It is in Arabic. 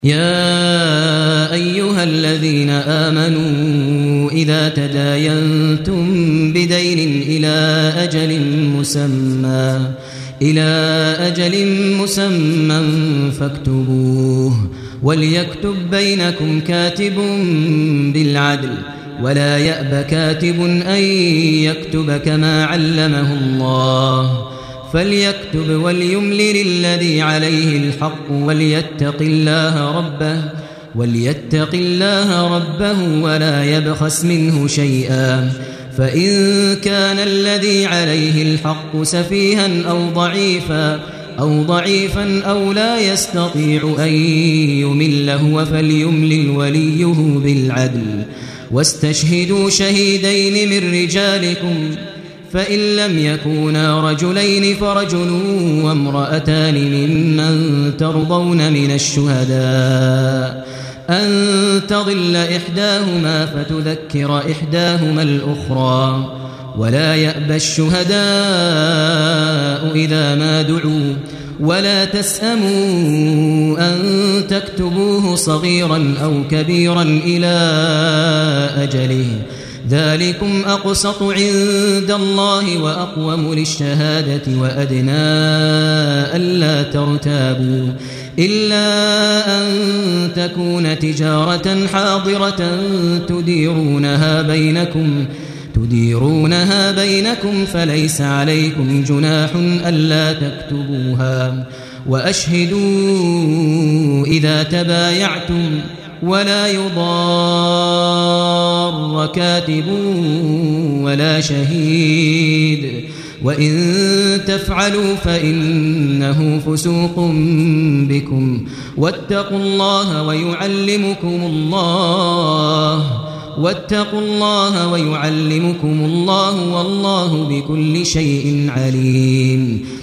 يا أيها الذين آمنوا إذا تداينتم بدين إلى أجل مسمى فاكتبوه وليكتب بينكم كاتب بالعدل ولا يأب كاتب أن يكتب كما علمه الله فليكتب وليملل الذي عليه الحق وليتق الله ربه ولا يبخس منه شيئا فإن كان الذي عليه الحق سفيها أو ضعيفا أو لا يستطيع أن يمل هو فليملل وليه بالعدل واستشهدوا شهيدين من رجالكم فإن لم يكونا رجلين فرجل وامرأتان ممن ترضون من الشهداء أن تضل إحداهما فتذكر إحداهما الأخرى ولا يأبى الشهداء إذا ما دعوا ولا تسأموا أن تكتبوه صغيرا أو كبيرا إلى أجله ذلكم أقسط عند الله وأقوم للشهادة وأدنى ألا ترتابوا إلا أن تكون تجارة حاضرة تديرونها بينكم فليس عليكم جناح ألا تكتبوها وأشهدوا إذا تبايعتم ولا يضار كاتب ولا شهيد وإن تفعلوا فإنه فسوق بكم واتقوا الله ويعلمكم الله والله بكل شيء عليم